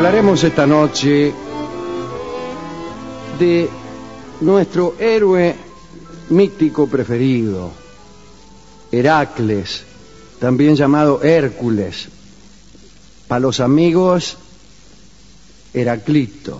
Hablaremos esta noche de nuestro héroe mítico preferido, Heracles, también llamado Hércules, para los amigos Heraclito.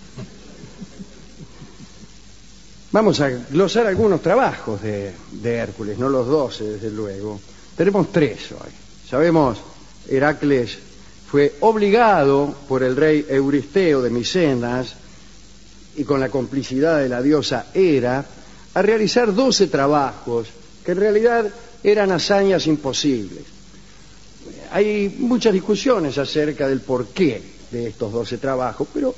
Vamos a glosar algunos trabajos de Hércules, no los 12 desde luego. Tenemos 3 hoy. Sabemos, Heracles fue obligado por el rey Euristeo de Micenas y con la complicidad de la diosa Hera a realizar 12 trabajos que en realidad eran hazañas imposibles. Hay muchas discusiones acerca del porqué de estos 12 trabajos, pero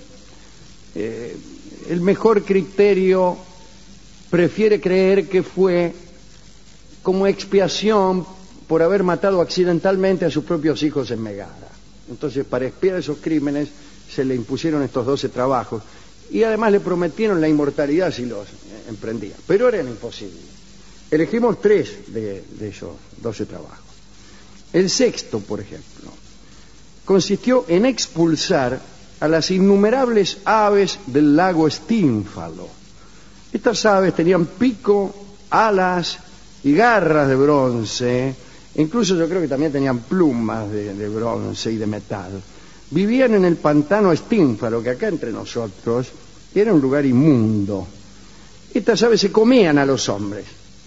el mejor criterio prefiere creer que fue como expiación por haber matado accidentalmente a sus propios hijos en Megara. Entonces, para expiar esos crímenes, se le impusieron estos 12 trabajos y además le prometieron la inmortalidad si los emprendía. Pero eran imposibles. Elegimos 3 de esos 12 trabajos. El sexto, por ejemplo, consistió en expulsar a las innumerables aves del lago Estínfalo. Estas aves tenían pico, alas y garras de bronce. Incluso yo creo que también tenían plumas de bronce y de metal. Vivían en el pantano Estínfalo, que acá entre nosotros era un lugar inmundo. Estas aves se comían a los hombres.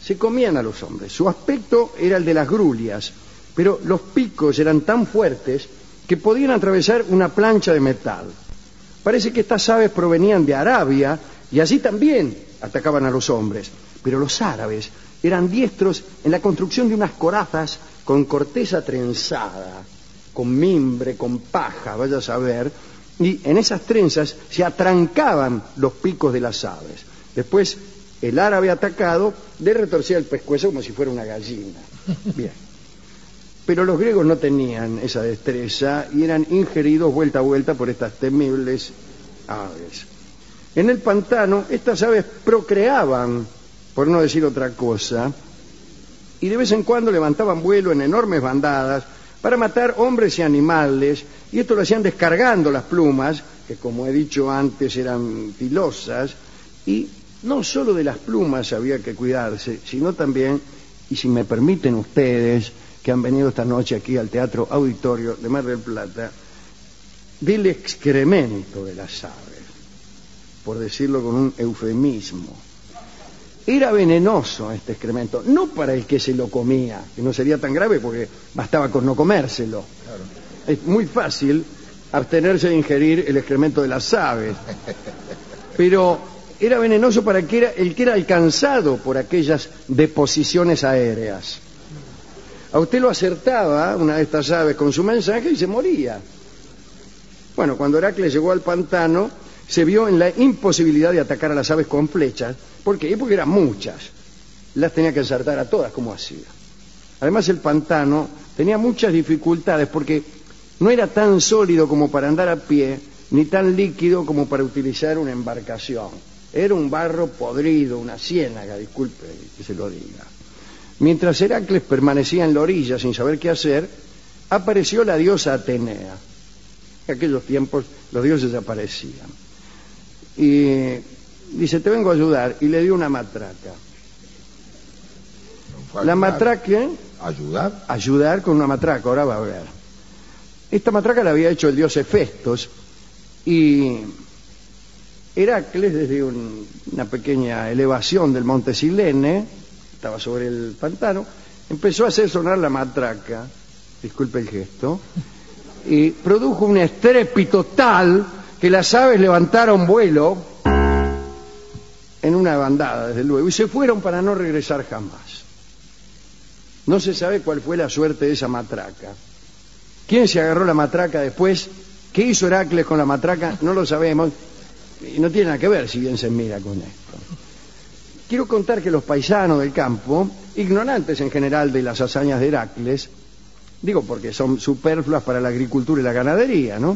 Su aspecto era el de las grulias, pero los picos eran tan fuertes que podían atravesar una plancha de metal. Parece que estas aves provenían de Arabia y allí también atacaban a los hombres. Pero los árabes eran diestros en la construcción de unas corazas con corteza trenzada, con mimbre, con paja, vaya a saber, y en esas trenzas se atrancaban los picos de las aves. Después, el árabe atacado le retorcía el pescuezo como si fuera una gallina. Bien. Pero los griegos no tenían esa destreza y eran ingeridos vuelta a vuelta por estas temibles aves. En el pantano, estas aves procreaban, por no decir otra cosa, y de vez en cuando levantaban vuelo en enormes bandadas para matar hombres y animales, y esto lo hacían descargando las plumas, que como he dicho antes eran filosas, y no solo de las plumas había que cuidarse, sino también, y si me permiten ustedes, que han venido esta noche aquí al Teatro Auditorio de Mar del Plata, del excremento de las aves, por decirlo con un eufemismo. Era venenoso este excremento, no para el que se lo comía, que no sería tan grave porque bastaba con no comérselo. Claro. Es muy fácil abstenerse de ingerir el excremento de las aves, pero era venenoso para el que era alcanzado por aquellas deposiciones aéreas. A usted lo acertaba una de estas aves con su mensaje y se moría. Bueno, cuando Heracles llegó al pantano, se vio en la imposibilidad de atacar a las aves con flechas. ¿Por qué? Porque eran muchas. Las tenía que ensartar a todas como hacía. Además, el pantano tenía muchas dificultades porque no era tan sólido como para andar a pie, ni tan líquido como para utilizar una embarcación. Era un barro podrido, una ciénaga, disculpe que se lo diga. Mientras Heracles permanecía en la orilla sin saber qué hacer, apareció la diosa Atenea. En aquellos tiempos los dioses aparecían. Y dice, te vengo a ayudar, y le dio una matraca. La matraca... ¿Ayudar? Ayudar con una matraca, ahora va a ver. Esta matraca la había hecho el dios Hefestos, y Heracles, desde una pequeña elevación del monte Silene, estaba sobre el pantano, empezó a hacer sonar la matraca, disculpe el gesto, y produjo un estrépito tal que las aves levantaron vuelo en una bandada, desde luego, y se fueron para no regresar jamás. No se sabe cuál fue la suerte de esa matraca. ¿Quién se agarró la matraca después? ¿Qué hizo Heracles con la matraca? No lo sabemos, y no tiene nada que ver, si bien se mira con esto. Quiero contar que los paisanos del campo, ignorantes en general de las hazañas de Heracles, digo porque son superfluas para la agricultura y la ganadería, ¿no?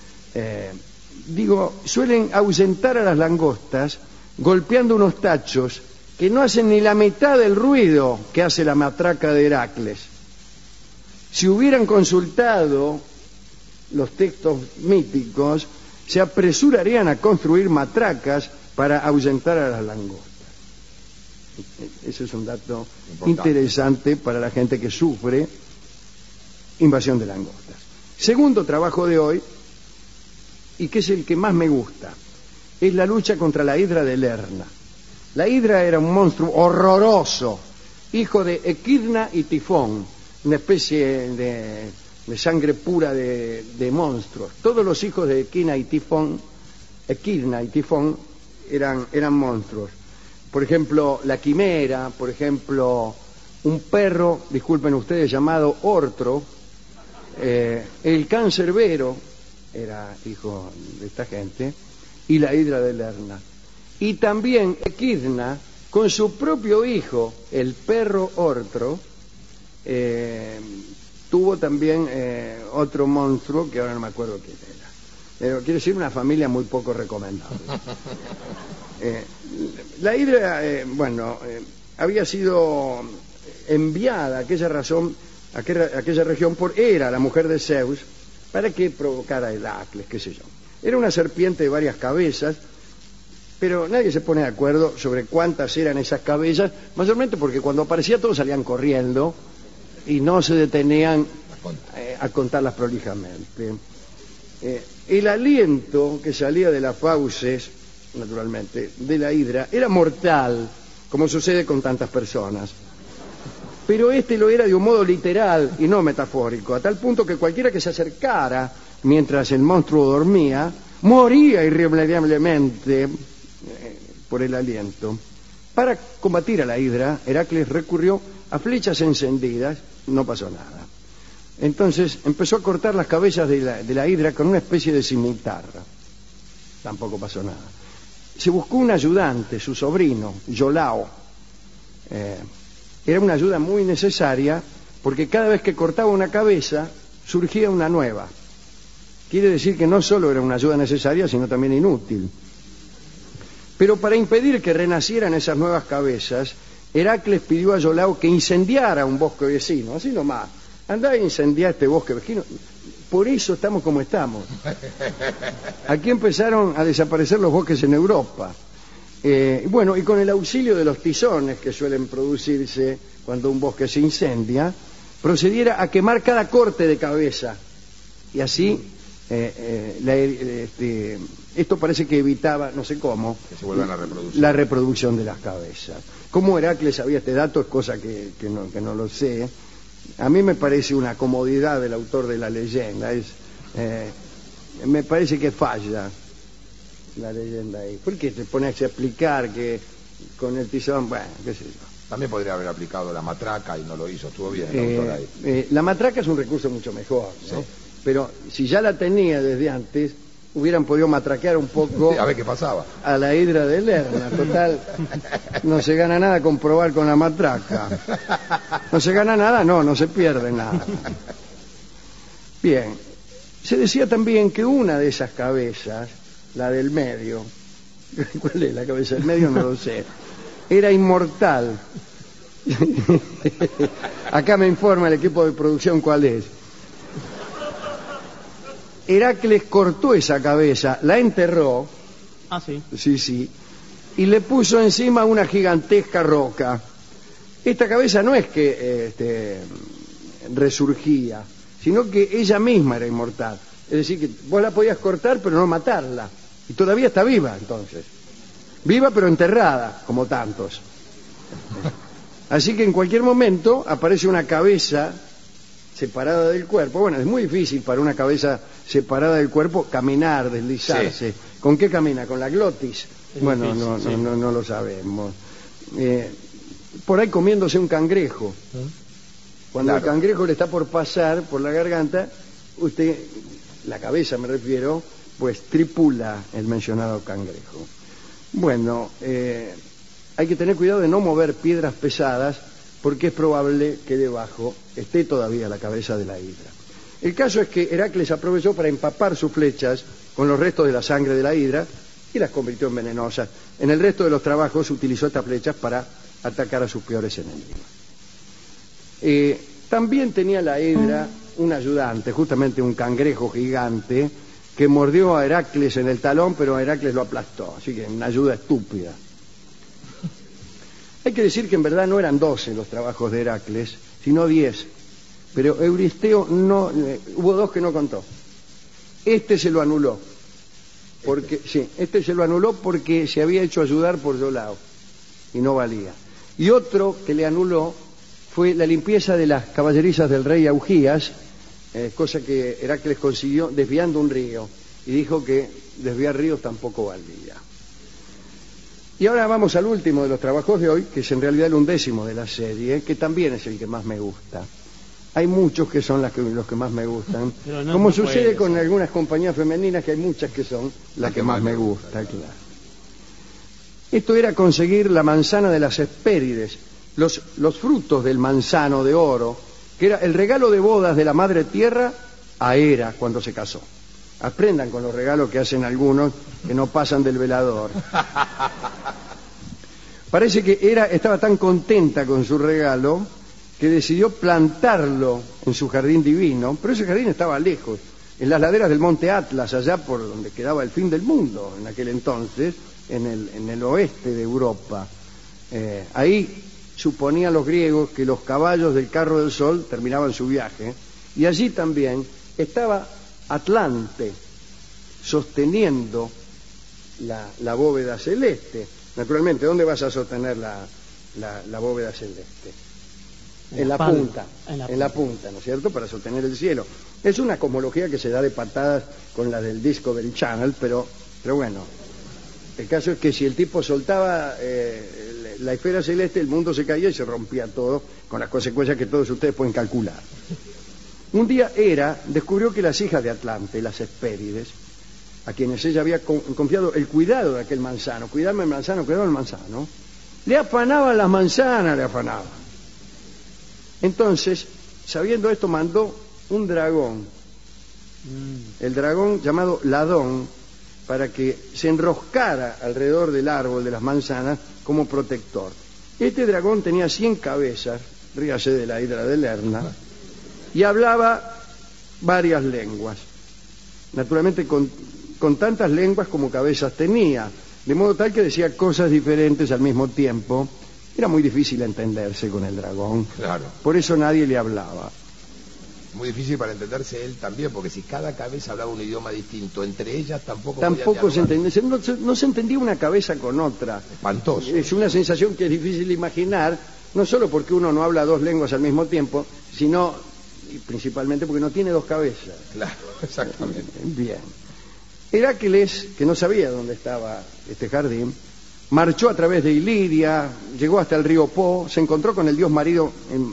Suelen ahuyentar a las langostas golpeando unos tachos que no hacen ni la mitad del ruido que hace la matraca de Heracles. Si hubieran consultado los textos míticos, se apresurarían a construir matracas para ahuyentar a las langostas. Ese es un dato interesante para la gente que sufre invasión de langostas. Segundo trabajo de hoy, y que es el que más me gusta, es la lucha contra la hidra de Lerna. La hidra era un monstruo horroroso, hijo de Equidna y Tifón, una especie de sangre pura de monstruos. Todos los hijos de Equidna y Tifón eran monstruos. Por ejemplo, la quimera, por ejemplo, un perro, disculpen ustedes, llamado Ortro, el cancerbero era hijo de esta gente, y la hidra de Lerna. Y también Equidna, con su propio hijo, el perro Ortro, tuvo también otro monstruo que ahora no me acuerdo quién era. Pero quiero decir, una familia muy poco recomendable. La hidra, había sido enviada a aquella región por Hera, la mujer de Zeus, para que provocara Heracles, qué sé yo. Era una serpiente de varias cabezas, pero nadie se pone de acuerdo sobre cuántas eran esas cabezas, mayormente porque cuando aparecía todos salían corriendo y no se detenían a contarlas prolijamente. El aliento que salía de las fauces, naturalmente, de la hidra, era mortal, como sucede con tantas personas. Pero este lo era de un modo literal y no metafórico, a tal punto que cualquiera que se acercara mientras el monstruo dormía, moría irremediablemente por el aliento. Para combatir a la hidra, Heracles recurrió a flechas encendidas, no pasó nada. Entonces empezó a cortar las cabezas de la hidra con una especie de cimitarra. Tampoco pasó nada. Se buscó un ayudante, su sobrino, Iolao. Era una ayuda muy necesaria porque cada vez que cortaba una cabeza surgía una nueva. Quiere decir que no solo era una ayuda necesaria, sino también inútil. Pero para impedir que renacieran esas nuevas cabezas, Heracles pidió a Iolao que incendiara un bosque vecino, así nomás. Andá a incendiar este bosque vecino. Por eso estamos como estamos. Aquí empezaron a desaparecer los bosques en Europa. Y con el auxilio de los tizones que suelen producirse cuando un bosque se incendia, procediera a quemar cada corte de cabeza. Y así, esto parece que evitaba, no sé cómo, que se vuelvan la reproducción de las cabezas. ¿Cómo Heracles sabía este dato? Es cosa que no lo sé. A mí me parece una comodidad del autor de la leyenda. Me parece que falla la leyenda ahí. ¿Por qué te pones a explicar que con el tizón, bueno, qué sé yo? También podría haber aplicado la matraca y no lo hizo, estuvo bien el autor ahí. La matraca es un recurso mucho mejor, ¿no? Sí. Pero si ya la tenía desde antes, hubieran podido matraquear un poco, sí, a ver qué pasaba, a la hidra de Lerna. Total, no se gana nada con probar con la matraca. No se gana nada, no se pierde nada. Bien, se decía también que una de esas cabezas, la del medio, ¿cuál es la cabeza del medio? No lo sé, era inmortal. Acá me informa el equipo de producción cuál es. Heracles cortó esa cabeza, la enterró. Ah, sí. Sí. Y le puso encima una gigantesca roca. Esta cabeza no es que resurgía, sino que ella misma era inmortal. Es decir, que vos la podías cortar, pero no matarla. Y todavía está viva, entonces. Viva, pero enterrada, como tantos. Así que en cualquier momento aparece una cabeza separada del cuerpo. Bueno, es muy difícil para una cabeza separada del cuerpo caminar, deslizarse. Sí. ¿Con qué camina? ¿Con la glotis? Bueno, difícil, no lo sabemos. Por ahí comiéndose un cangrejo. Cuando el cangrejo le está por pasar por la garganta, usted, la cabeza me refiero, pues tripula el mencionado cangrejo. Bueno, hay que tener cuidado de no mover piedras pesadas, porque es probable que debajo esté todavía la cabeza de la hidra. El caso es que Heracles aprovechó para empapar sus flechas con los restos de la sangre de la hidra y las convirtió en venenosas. En el resto de los trabajos utilizó estas flechas para atacar a sus peores enemigos. También tenía la hidra un ayudante, justamente un cangrejo gigante, que mordió a Heracles en el talón, pero Heracles lo aplastó, así que una ayuda estúpida. Hay que decir que en verdad no eran 12 los trabajos de Heracles, sino 10, pero Euristeo no, hubo 2 que no contó. Este se lo anuló, porque este se lo anuló porque se había hecho ayudar por Iolao y no valía. Y otro que le anuló fue la limpieza de las caballerizas del rey Augías, cosa que Heracles consiguió desviando un río, y dijo que desviar ríos tampoco valía. Y ahora vamos al último de los trabajos de hoy, que es en realidad el 11º de la serie, que también es el que más me gusta. Hay muchos que son los que más me gustan, no, como sucede con algunas compañías femeninas, que hay muchas que son las que más me gustan, claro. Esto era conseguir la manzana de las Hespérides, los frutos del manzano de oro, que era el regalo de bodas de la madre tierra a Hera cuando se casó. Aprendan con los regalos que hacen algunos que no pasan del velador. Parece que Hera estaba tan contenta con su regalo que decidió plantarlo en su jardín divino, pero ese jardín estaba lejos, en las laderas del monte Atlas, allá por donde quedaba el fin del mundo en aquel entonces, en el oeste de Europa. Ahí suponían los griegos que los caballos del carro del sol terminaban su viaje, y allí también estaba Atlante sosteniendo la bóveda celeste. Naturalmente, ¿dónde vas a sostener la bóveda celeste? En la punta, ¿no es cierto?, para sostener el cielo. Es una cosmología que se da de patadas con la del Discovery Channel, pero bueno, el caso es que si el tipo soltaba la esfera celeste, el mundo se caía y se rompía todo, con las consecuencias que todos ustedes pueden calcular. Un día Hera descubrió que las hijas de Atlante, las Hespérides, a quienes ella había confiado el cuidado de aquel manzano, cuidarme el manzano, le afanaban las manzanas, le afanaban. Entonces, sabiendo esto, mandó un dragón, el dragón llamado Ladón, para que se enroscara alrededor del árbol de las manzanas como protector. Este dragón tenía 100 cabezas, ríase de la hidra de Lerna, y hablaba varias lenguas, naturalmente con tantas lenguas como cabezas tenía, de modo tal que decía cosas diferentes al mismo tiempo. Era muy difícil entenderse con el dragón, claro. Por eso nadie le hablaba. Muy difícil para entenderse él también, porque si cada cabeza hablaba un idioma distinto, entre ellas tampoco se entendía, no se entendía una cabeza con otra. Espantoso. Es una sensación que es difícil de imaginar, no solo porque uno no habla 2 lenguas al mismo tiempo, sino y principalmente porque no tiene 2 cabezas. Claro, exactamente. Bien. Heracles, que no sabía dónde estaba este jardín, marchó a través de Iliria, llegó hasta el río Po, se encontró con el dios marino,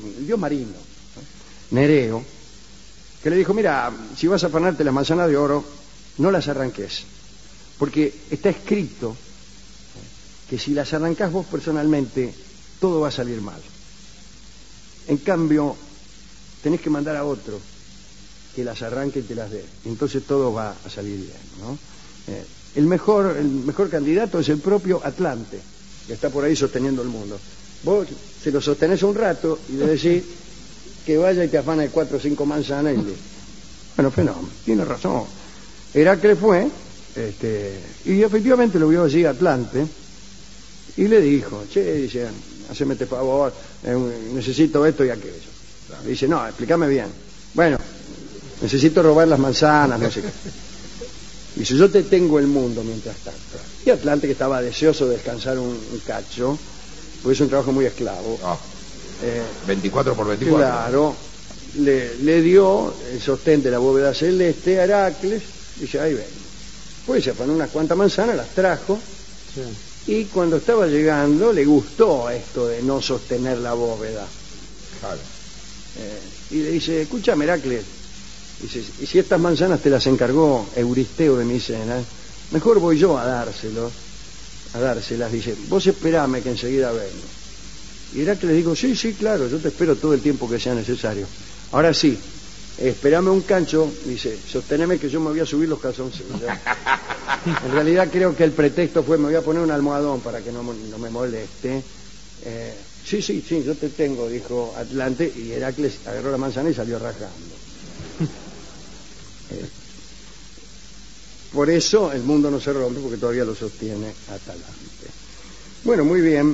Nereo, que le dijo: mira, si vas a afanarte las manzanas de oro, no las arranques, porque está escrito que si las arrancás vos personalmente, todo va a salir mal. En cambio, tenés que mandar a otro que las arranque y te las dé, entonces todo va a salir bien, ¿no? El mejor candidato es el propio Atlante, que está por ahí sosteniendo el mundo. Vos se lo sostenés un rato y le decís que vaya y te afane 4 o 5 manzanas y listo. Bueno, fenómeno, tiene razón. Heracles fue, y efectivamente lo vio allí Atlante, y le dijo: che, dice, haceme este favor, necesito esto y aquello. Claro. Le dice: no, explícame bien. Bueno, necesito robar las manzanas, no sé qué. Dice: yo te tengo el mundo mientras tanto. Y Atlante, que estaba deseoso de descansar un cacho, porque es un trabajo muy esclavo. 24 por 24. Claro, le dio el sostén de la bóveda celeste a Heracles. Dice: ahí ven. Pues se afanó unas cuantas manzanas, las trajo. Sí. Y cuando estaba llegando, le gustó esto de no sostener la bóveda. Claro. Y le dice: escúchame, Heracles. Dice: y si estas manzanas te las encargó Euristeo de Micenas, mejor voy yo a dárselas. Dice: vos esperame que enseguida vengo. Y Heracles dijo: sí, claro, yo te espero todo el tiempo que sea necesario. Ahora sí, esperame un cancho. Dice: sosteneme que yo me voy a subir los calzoncillos. En realidad creo que el pretexto fue: me voy a poner un almohadón para que no me moleste. Sí, yo te tengo, dijo Atlante, y Heracles agarró la manzana y salió rajando. Por eso el mundo no se rompe, porque todavía lo sostiene Atalante. Bueno, muy bien.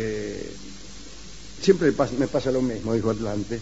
Siempre me pasa lo mismo, dijo Atlante.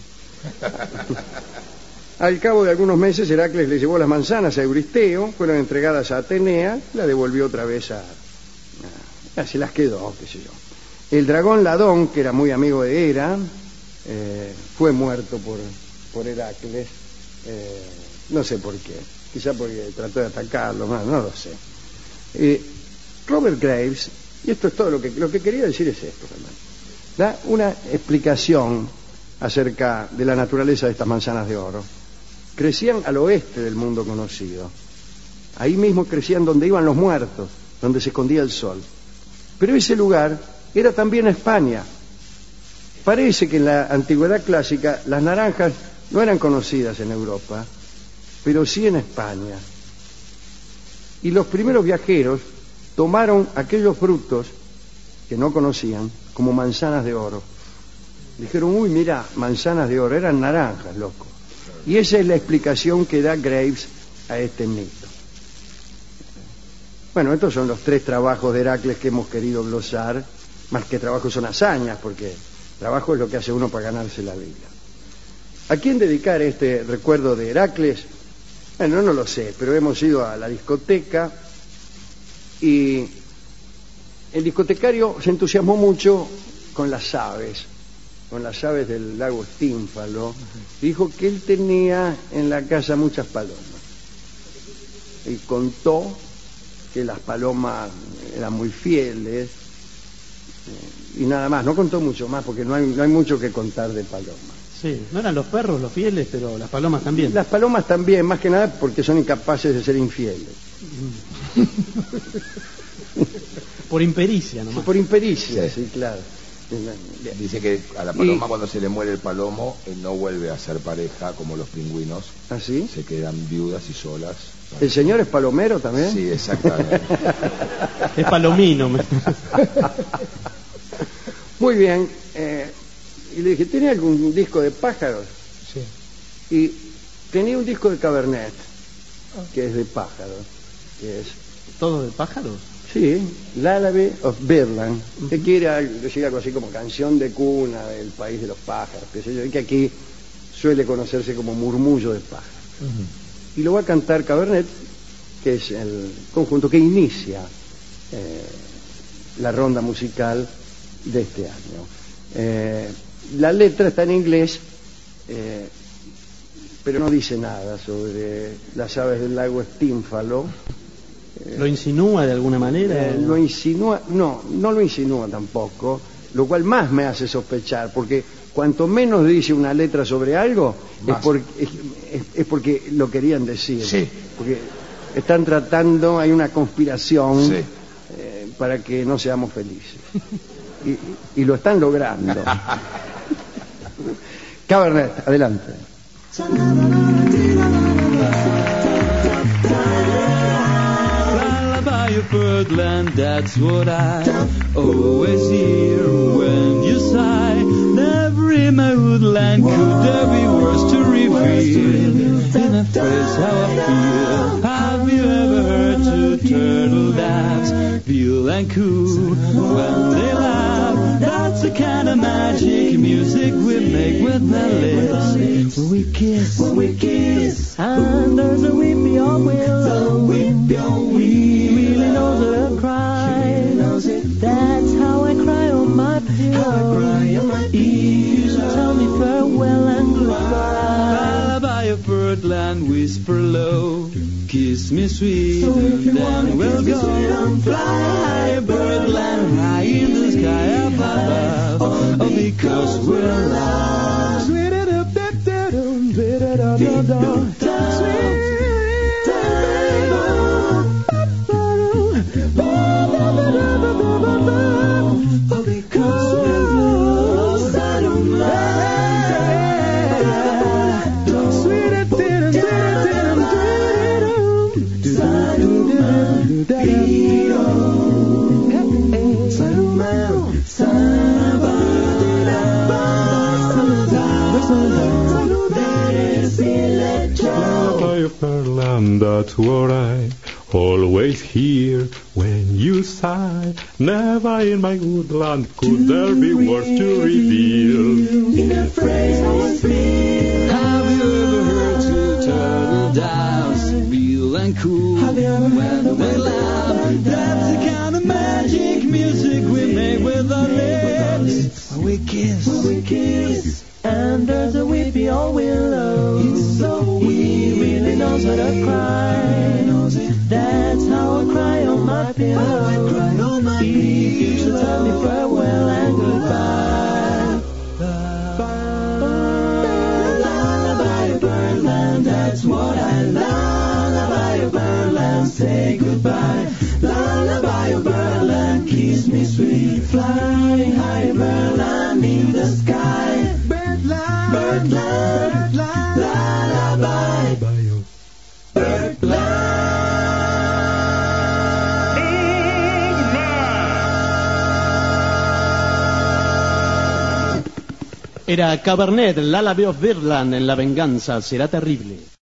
Al cabo de algunos meses, Heracles le llevó las manzanas a Euristeo, fueron entregadas a Atenea, la devolvió otra vez se las quedó, qué sé yo. El dragón Ladón, que era muy amigo de Hera, fue muerto por Heracles, no sé por qué, quizá porque trató de atacarlo, no lo sé. Robert Graves, y esto es todo lo que quería decir es esto, hermano, da una explicación acerca de la naturaleza de estas manzanas de oro. Crecían al oeste del mundo conocido. Ahí mismo crecían donde iban los muertos, donde se escondía el sol. Pero ese lugar era también España. Parece que en la antigüedad clásica las naranjas no eran conocidas en Europa, pero sí en España. Y los primeros viajeros tomaron aquellos frutos que no conocían como manzanas de oro. Dijeron, uy, mira, manzanas de oro, eran naranjas, loco. Y esa es la explicación que da Graves a este mito. Bueno, estos son los 3 trabajos de Heracles que hemos querido glosar. Más que trabajos son hazañas, porque trabajo es lo que hace uno para ganarse la vida. ¿A quién dedicar este recuerdo de Heracles? Bueno, no lo sé, pero hemos ido a la discoteca y el discotecario se entusiasmó mucho con las aves del lago Stínfalo. Dijo que él tenía en la casa muchas palomas y contó que las palomas eran muy fieles y nada más, no contó mucho más porque no hay mucho que contar de palomas. Sí, no eran los perros los fieles, pero las palomas también. Las palomas también, más que nada porque son incapaces de ser infieles. Por impericia nomás. Por impericia, sí, claro. Dice que a la paloma cuando se le muere el palomo no vuelve a ser pareja como los pingüinos. ¿Ah, sí? Se quedan viudas y solas. ¿El señor es palomero también? Sí, exactamente. Es palomino. Muy bien. Y le dije, ¿tiene algún disco de pájaros? Sí. Y tenía un disco de Cabernet, que es de pájaros. Que es... ¿Todo de pájaros? Sí, Lullaby of Birdland, que quiere decir algo así como canción de cuna del país de los pájaros, qué sé yo, y que aquí suele conocerse como murmullo de pájaros. Y lo va a cantar Cabernet, que es el conjunto que inicia la ronda musical de este año. La letra está en inglés, pero no dice nada sobre las aves del lago Stínfalo. ¿Lo insinúa de alguna manera? Lo insinúa, no lo insinúa tampoco, lo cual más me hace sospechar, porque cuanto menos dice una letra sobre algo, es porque lo querían decir. Sí. Porque están tratando, hay una conspiración sí. Para que no seamos felices. Y lo están logrando. Cabernet, adelante. Birdland, that's what I always hear when you sigh. Never in my woodland could there be words to reveal in a phrase how I feel. Have you ever heard two turtle doves feel and coo when they laugh? That's the kind of magic music we make with our lips when we kiss, and there's a weepy old willow, really knows that I cry. That's how I cry on my pillow. You should tell me farewell and goodbye. Lullaby of birdland, whisper low, kiss me sweet, then we'll go fly birdland high in the sky above. Oh, because we're lost. Sweet it up, Lullaby of Birdland, that's what I always hear when you sigh. Never in my woodland could there be words to reveal. In a phrase I feel. Have you ever heard two turtle doves feel and cool? Have you ever heard when they laugh? That's the kind of magic music we make with our lips. When we kiss. And there's a weepy old willow. It's so he really knows how to cry. That's how I cry on my pillow. He used to tell me farewell and goodbye. Lullaby of Birdland, that's what I lullaby of Birdland, say goodbye. Lullaby of Birdland, kiss me sweet, flying high Birdland in the sky. Birdland, lullaby, Birdland. Era Cabernet, Lullaby of Birdland, en La venganza será terrible.